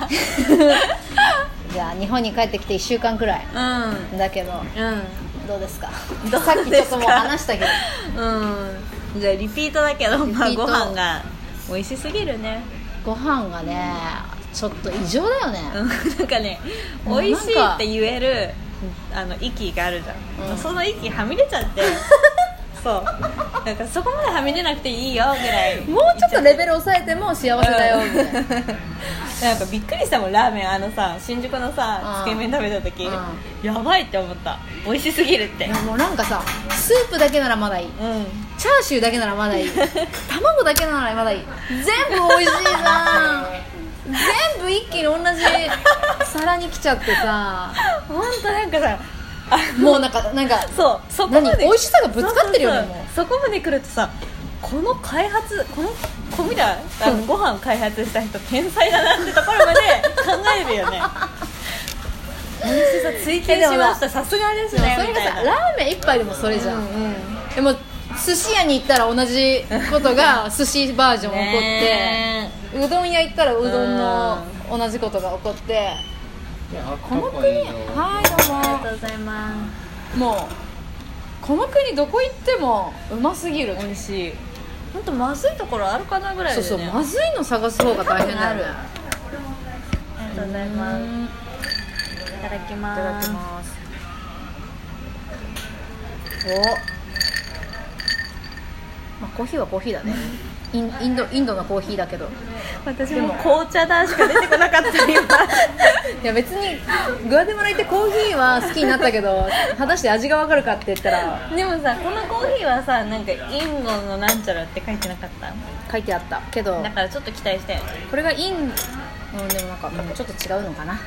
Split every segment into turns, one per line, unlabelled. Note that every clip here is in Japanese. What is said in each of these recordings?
じゃあ日本に帰ってきて1週間くらい、だけど、どうですか。さっきちょっともう話したけど、
じゃあリピートだけど、まあ、ご飯が美味しすぎるね。
ご飯がねちょっと異常だよね。
なんかね、美味しいって言える息があるじゃん、その息はみ出ちゃってそうなんかそこまではみ出なくていいよぐらい、
もうちょっとレベル抑えても幸せだよみたいな。
なんかびっくりしたもん、ラーメンさ新宿のさつけ麺食べた時、やばいって思った、美味しすぎるって。
いやもうなんかさ、スープだけならまだいい、チャーシューだけならまだいい卵だけならまだいい、全部美味しいじゃん全部一気に同じ皿に来ちゃってさ
本当なんかさ
もうなんか
そこまで
美味しさがぶつかってるよね。もう
そこまで来るとさ、この小みたいご飯開発した人天才だなってところまで考えるよね美味しさ追求しました、さすがですね。
それがさ、ラーメン一杯でもそれじゃん、でも寿司屋に行ったら同じことが寿司バージョン起こってうどん屋行ったらうどんの同じことが起こって、この国、はいどうも
ありがとうございます。
もうこの国どこ行ってもうますぎる。
美味しい。本当まずいところあるかなぐらいでね。
そうまずいの探す方が大変だよね。
ありがとうございます。いただきます。
いただきます。まあ、コーヒーはコーヒーだね。インドのコーヒーだけど、
私も紅茶だしか出てこなかった今
いや別にグアテマラ行ってコーヒーは好きになったけど果たして味が分かるかって言ったら。
でもさ、このコーヒーはさ、なんかインドのなんちゃらって書いてなかった？
書いてあったけど、
だからちょっと期待して。
これがでもなんかちょっと違うのかな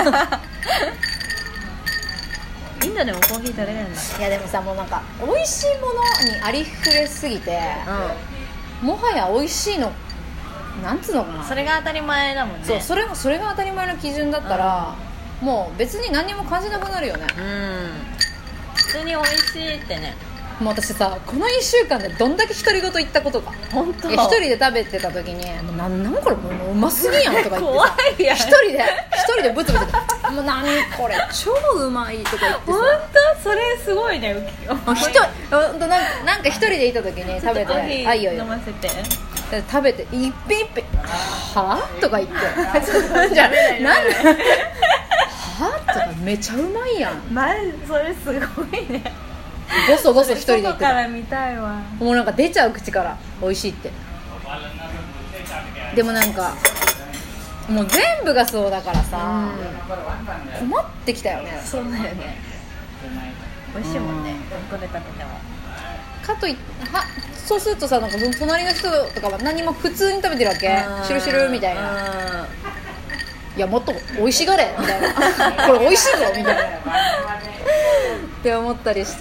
インドでもコーヒー取れるんだ。
いやでもさ、もうなんか美味しいものにありふれすぎて、もはや美味しいのなんつうのかな、
それが当たり前だもんね。
そう、それが当たり前の基準だったら、もう別に何にも感じなくなるよね。
普通に美味しいってね。
もう私さ、この1週間でどんだけ独り言言ったことか。
本当。
一人で食べてた時になんこれもううますぎやんとか言ってさ
怖いやん。
一人でブツブツもう何これ超うまいとか言ってさ。
本当それすごいね。
なんか一人でいた時に食べて、あ、いいよ
飲ませて。
食べて一品はぁとか言ってじゃあなんではぁとかめちゃうまいやん。
それすごいね。
ごそごそ一人で言って
外から見たいわ。
もうなんか出ちゃう口から美味しいって。でもなんかもう全部がそうだからさ、困ってきたよね。
そうだよね。美味しいもんね、どこで食べても。
かといそうするとさ、なんか隣の人とかは何も普通に食べてるわけ。シュルシュルみたいな。いやもっと美味しがれみたいなこれ美味しいぞみたいなって思ったりして。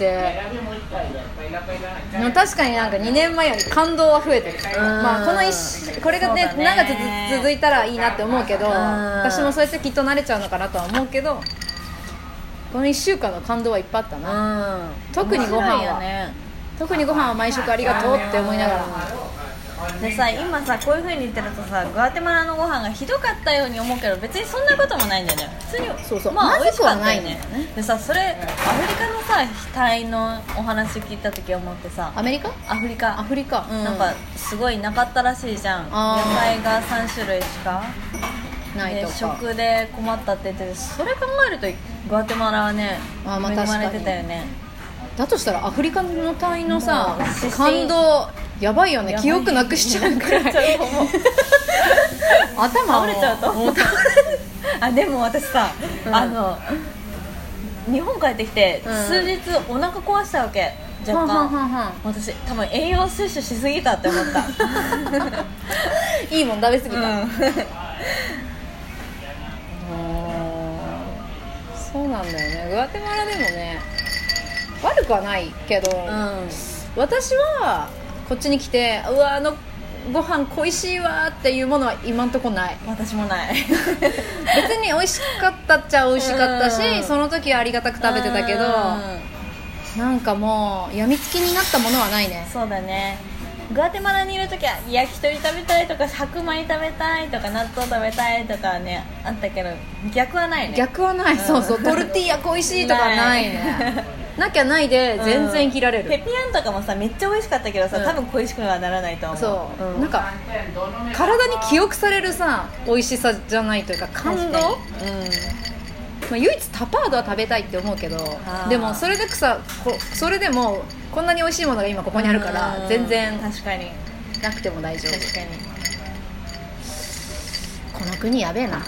でも確かになんか2年前より感動は増えてる。まあこれがね長く続いたらいいなって思うけど、私もそうやってきっと慣れちゃうのかなとは思うけど、この1週間の感動はいっぱいあったな。特にご飯は毎食ありがとうって思いながら。
でさ、今さこういう風に言ってるとさ、グアテマラのご飯がひどかったように思うけど、別にそんなこともないんだよね。普通に
そう
まあ美味しかったよ
ね。
でさ、それアフリカのさ額のお話聞いた時思ってさ、
アフリカ、
なんかすごいなかったらしいじゃん。野菜が3種類しか
ないとか、
食で困ったって言ってて、それ考えるとグアテマラはね、恵まれてたよね。
だとしたらアフリカの隊のさ感動やばいよね。記憶なくしちゃうくらい頭
倒れちゃうと思うあ、でも私さ、日本帰ってきて数日お腹壊したわけ。若干私多分栄養摂取しすぎたって思った
いいもん食べ過ぎた、そうなんだよね。グアテマラでもね悪くはないけど、私はこっちに来てうわご飯恋しいわっていうものは今んとこない。
私もない
別に美味しかったっちゃ美味しかったし、その時はありがたく食べてたけど、なんかもう病みつきになったものはないね。
そうだね。 グアテマラにいるときは焼き鳥食べたいとか白米食べたいとか納豆食べたいとかねあったけど、逆はないね。
逆はない、そうそう、トルティーヤ恋しいとかないねなきゃないで全然生きられる、
ペピアンとかもさめっちゃ美味しかったけどさ、多分恋しくはならないと思う。
そう、なんか体に記憶されるさ美味しさじゃないというか感動、まあ、唯一タパードは食べたいって思うけど、でもそれでそれでもこんなに美味しいものが今ここにあるから全然
確かに
なくても大丈夫。
確かに
この国やべえな、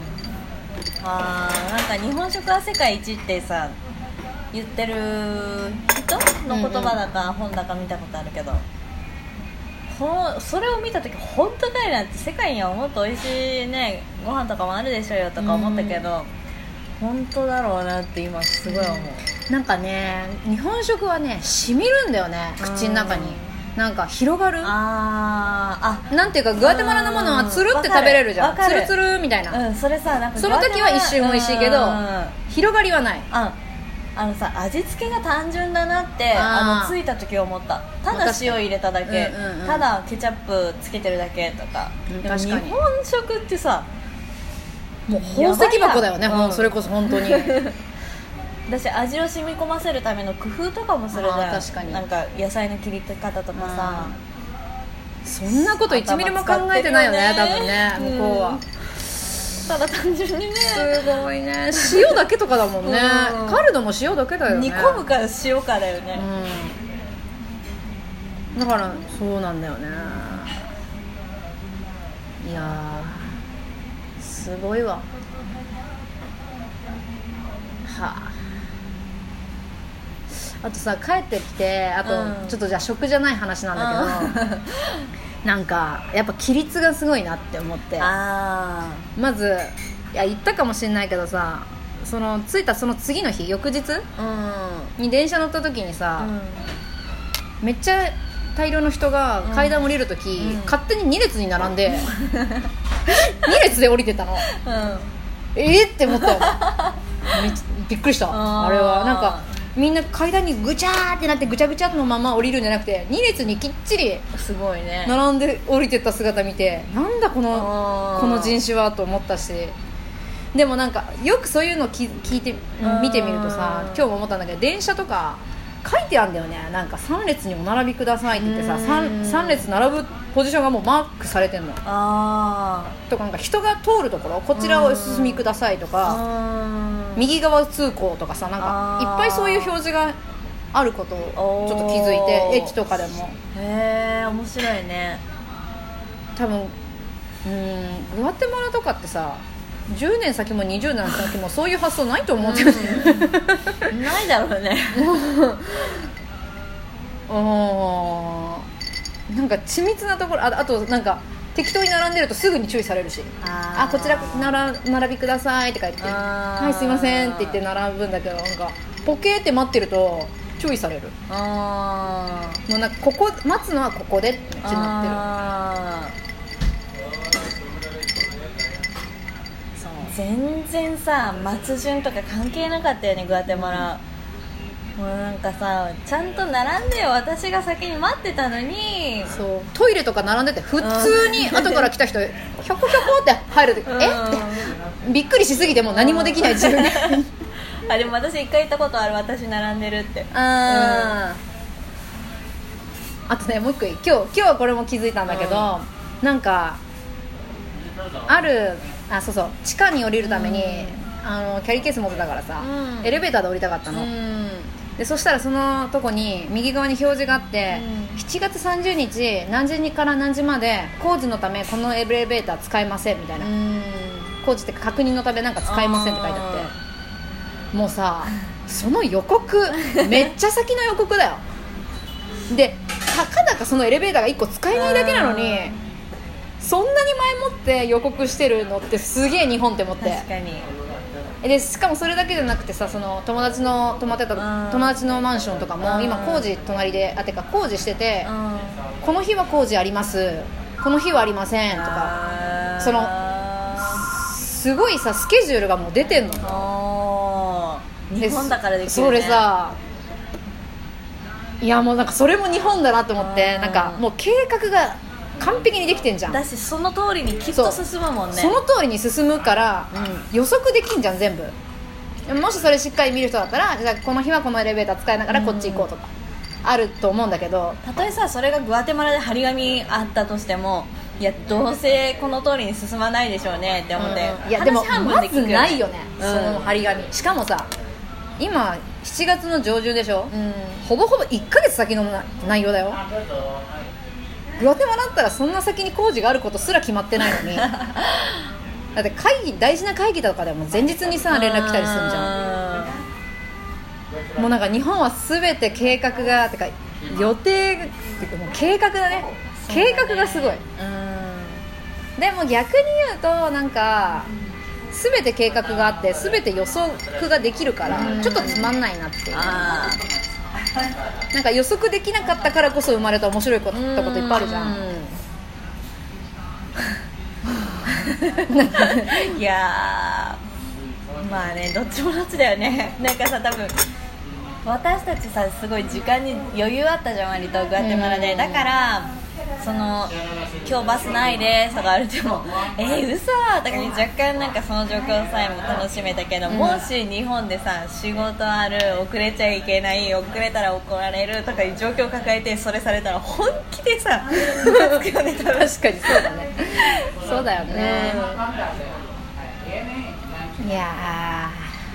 なんか日本食は世界一ってさ言ってる人の言葉だか本だか見たことあるけど、それを見た時本当かいなって、世界にはもっと美味しいねご飯とかもあるでしょよとか思ったけど、本当だろうなって今すごい思う。
なんかね日本食はね染みるんだよね口の中に、なんか広がる、なんていうかグアテマラのものはつるって食べれるじゃん、つるつるみたいな、
それさなんか
その時は一瞬美味しいけど、広がりはない。
さ味付けが単純だなってついた時思った。ただ塩入れただけ、ただケチャップつけてるだけとか、でも日本食ってさ
もう宝石箱だよね、それこそ本当に
私味を染み込ませるための工夫とかもするじゃん。
確かに
なんか野菜の切り方とかさ、
そんなこと1ミリも考えてないよね多分ね向こうは。
ただ単純にね
すごいね、塩だけとかだもんね、カルドも塩だけだよね、
煮込むから塩かだよね、
だからそうなんだよね。いやすごいわ。あとさ帰ってきてちょっとじゃあ食じゃない話なんだけどなんかやっぱ規律がすごいなって思って、まず言ったかもしれないけどさ、着いたその次の日翌日に電車乗った時にさ、めっちゃ大量の人が階段降りる時、勝手に2列に並んで2列で降りてたの、って思ったよびっくりした。あれはなんかみんな階段にぐちゃーってなってぐちゃぐちゃのまま降りるんじゃなくて2列にきっちり
すごいね
並んで降りてった姿見て、なんだこの人種はと思ったし、でもなんかよくそういうの聞いて見てみるとさ、今日も思ったんだけど電車とか書いてあるんだよね。なんか3列にお並びくださいって言ってさ 3列並ぶポジションがもうマークされてんのとか、なんか人が通るところこちらをお進みくださいとか右側通行とかさ、なんかいっぱいそういう表示があることをちょっと気づいて、駅とかでも
面白いね。
多分グアテマラとかってさ10年先も20年先もそういう発想ないと思うけど、
ないだろうね
なんか緻密なところ、あとなんか適当に並んでるとすぐに注意されるし、こちら並びくださいって書いて、はいすいませんって言って並ぶんだけど、なんかポケーって待ってると注意される。もうなんかここ待つのはここでってなってる。
全然さ松順とか関係なかったよねグアテマラ。もうなんかさちゃんと並んでよ、私が先に待ってたのに。
そうトイレとか並んでて普通に後から来た人ひょこひょこって入るってびっくりしすぎてもう何もできない自分で
でも私一回行ったことある、私並んでるって。
あとねもう一個今日はこれも気づいたんだけど、なんかそうそう地下に降りるために、キャリーケース持ってたからさ、エレベーターで降りたかったの、でそしたらそのとこに右側に表示があって、7月30日何時から何時まで工事のためこのエレベーター使えませんみたいな、工事って確認のためなんか使えませんって書いてあって、もうさその予告めっちゃ先の予告だよ。でたかだかそのエレベーターが1個使えないだけなのにそんなに前もって予告してるのってすげえ日本って思って。
確かに。
でしかもそれだけじゃなくてさ、その友達の泊まってた友達のマンションとかも今工事隣でてか工事してて、この日は工事あります、この日はありませんとか、そのすごいさスケジュールがもう出てんの。
日本だからできるね。
それさいやもうなんかそれも日本だなと思って、なんかもう計画が完璧にできてんじゃん。
だしその通りにきっと進むもんね。
その通りに進むから、予測できんじゃん全部。もしそれしっかり見る人だったら、じゃあこの日はこのエレベーター使いながらこっち行こうとか、あると思うんだけど、
たとえさそれがグアテマラで張り紙あったとしても、いやどうせこの通りに進まないでしょうねって思って、
いやでもまずないよね、
そ
の張り紙。しかもさ今7月の上旬でしょ、ほぼほぼ1ヶ月先の内容だよ。グアテマラだったらそんな先に工事があることすら決まってないのにだって大事な会議とかでも前日にさ連絡来たりするんじゃん。もうなんか日本は全て計画がてか予定っていうかもう計画だね。計画がすごい。でも逆に言うとなんか全て計画があって全て予測ができるからちょっとつまんないなっていう。なんか予測できなかったからこそ生まれた面白いこといっぱいあるじゃん。
いやまあね、どっちもどっちだよね。なんかさ多分私たちさすごい時間に余裕あったじゃん割とグアテマラで。だからその今日バスないですとかあるても嘘とかに若干なんかその状況さえも楽しめたけど、もし日本でさ仕事ある、遅れちゃいけない、遅れたら怒られるとかいう状況を抱えてそれされたら本気でさムカつくよね。
確かにそうだねそうだよね、いや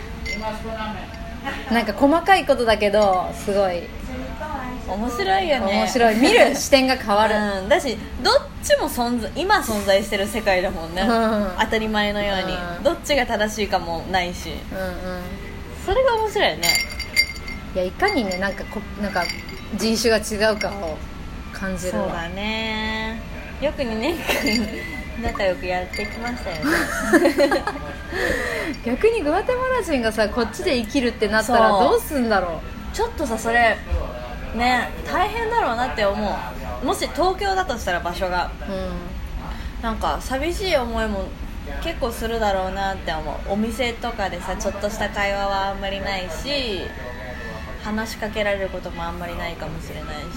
なんか細かいことだけどすごい
面白いよね。
面白い。見る視点が変わる、
だしどっちも今存在してる世界だもんね、当たり前のように、どっちが正しいかもないし、それが面白いよね。
いやいかにねなんか人種が違うかを感じるわ。
そうだね。よく2年間仲良くやってきましたよね
逆にグアテマラ人がさこっちで生きるってなったらどうすんだろう。
ちょっとさそれね大変だろうなって思う。もし東京だとしたら場所が、なんか寂しい思いも結構するだろうなって思う。お店とかでさちょっとした会話はあんまりないし、話しかけられることもあんまりないかもしれないし、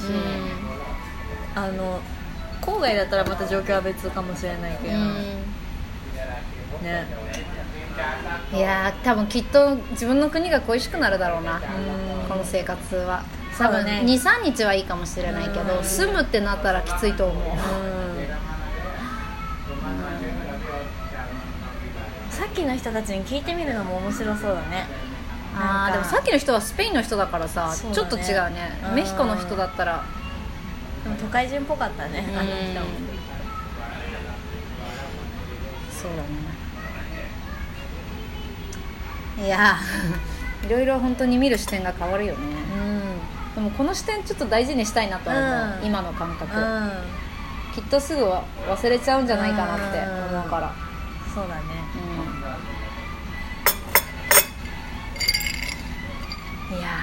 郊外だったらまた状況は別かもしれないけど、ね。
いや多分きっと自分の国が恋しくなるだろうな、この生活は。多分ね 2,3 日はいいかもしれないけど、住むってなったらきついと思う。
さっきの人たちに聞いてみるのも面白そうだね。
でもさっきの人はスペインの人だからさ、ちょっと違うね。メヒコの人だったら
でも都会人っぽかったね、あの人も。
そうだね。いやいろいろ本当に見る視点が変わるよね、でもこの視点ちょっと大事にしたいなと思う、今の感覚、きっとすぐ忘れちゃうんじゃないかなって思うから、
そうだね、
いや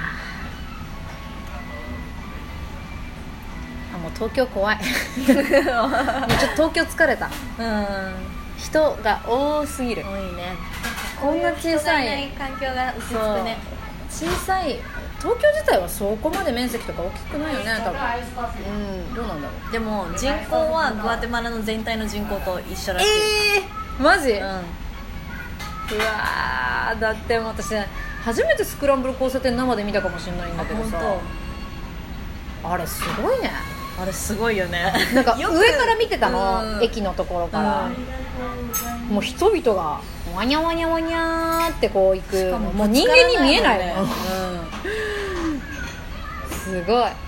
もう東京怖いもうちょっと東京疲れた、人が多すぎる。
多いね。
こんな小さい
環境が薄くね。
小さい東京自体はそこまで面積とか大きくないよね多分。どうなんだろう。
でも人口はグアテマラの全体の人口と一緒らしい。
マジ？うわだってもう私初めてスクランブル交差点生で見たかもしれないんだけどさ、あれすごいね。
あれすごいよね。
なんか上から見てたの、駅のところから、もう人々がワニャワニャワニャーってこう行く、もう人間に見えないもん、すごい。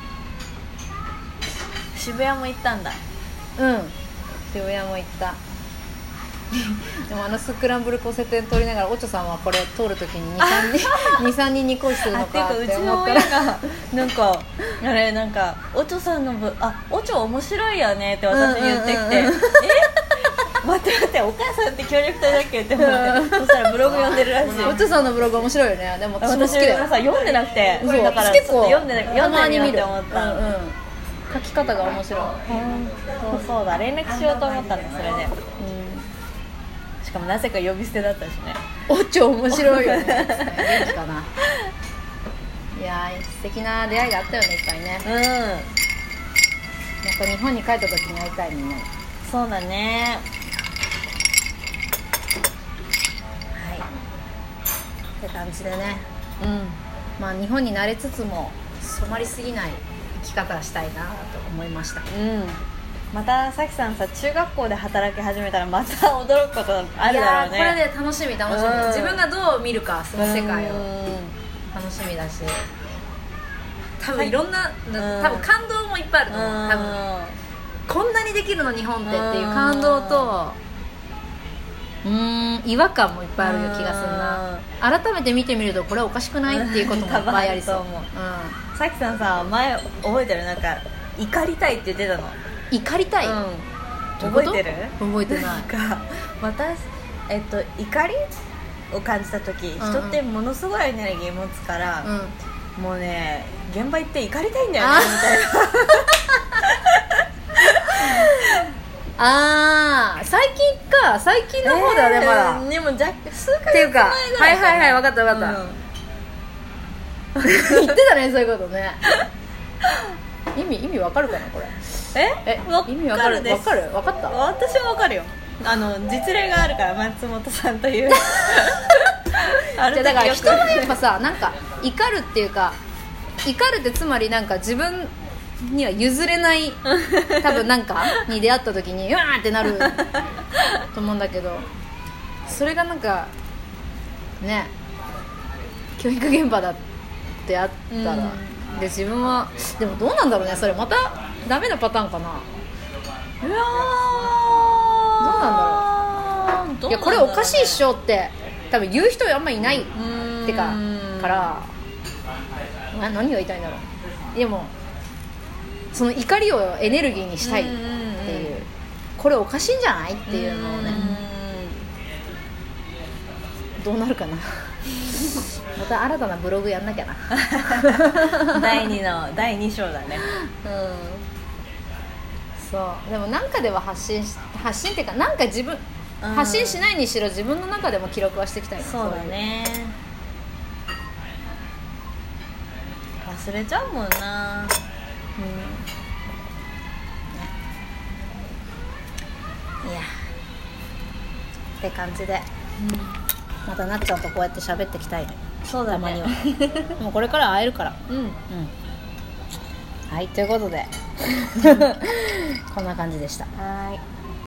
渋谷も行ったんだ。
渋谷も行ったでもスクランブル交差点通りながらおちょさんはこれ通るときに 2,3 人に恋するのかって思ったら
なんかあれなんかおちょさんのおちょ面白いよねって私に言ってきて、待ってお母さんって協力隊だっけって思って、そしたらブログ読んでるらしい。
おちょさんのブログ面白いよね。でも私も好きだよ。
読んでなくて、だから
結構
読んでみようって思った。
書き方が面白い。
そうだ、連絡しようと思ったんだそれで。しかもなぜか呼び捨てだったしね。
おちょ面白いよね元気かな。いいやー素敵な出会いがあったよね、いっぱいね。また日本に帰った時に会いたい、みんなに。
そうだね。
はいって感じでね、まあ日本に慣れつつも染まりすぎない生き方がしたいなと思いました。
またさきさんさ、中学校で働き始めたらまた驚くことあるだろうね。
いやこれで楽しみ、自分がどう見るか、その世界を楽しみだし、多分いろんな、多分感動もいっぱいあると思う。多分こんなにできるの日本ってっていう感動と、違和感もいっぱいあるよ気がするな。改めて見てみるとこれはおかしくないっていうこともいっぱいありそう。
さきさんさ、前覚えてる？なんか怒りたいって言ってたの。
怒りたい、
覚えてる？
覚えてない。
なんか私、怒りを感じた時、人ってものすごいエネルギー持つから、もうね、現場行って怒りたいんだよねみたい
な。最近の方だよね、まだ。
でも数ヶ月前ぐらい
っていうか、はい分かった言ってたね、そういうことね。意味わかるかなこれ。意味わかる？わかった？
私はわかるよ。実例があるから、松本さんという
だから人はやっぱさ、なんか怒るっていうか、怒るってつまりなんか自分には譲れない多分なんかに出会った時にうわーってなると思うんだけど、それがなんかね、教育現場だってあったら、で自分はでもどうなんだろうね、それまたダメなパターンかな。
どうなん
だろう。いやこれおかしいっしょって多分言う人あんまいないってから何が言いたいんだろう。でもその怒りをエネルギーにしたいっていう、これおかしいんじゃないっていうのをね、どうなるかな。また新たなブログやんなきゃな。
第2章だね。
そうでもなんかでは発信っていうか、なんか自分、発信しないにしろ自分の中でも記録はしていきたいな。
そうだね。忘れちゃうもんな。
いやって感じで、またなっちゃんとこうやって喋っていきたいね。
そうだね、
たまには。もうこれから会えるから。はい、ということでこんな感じでした。
はい。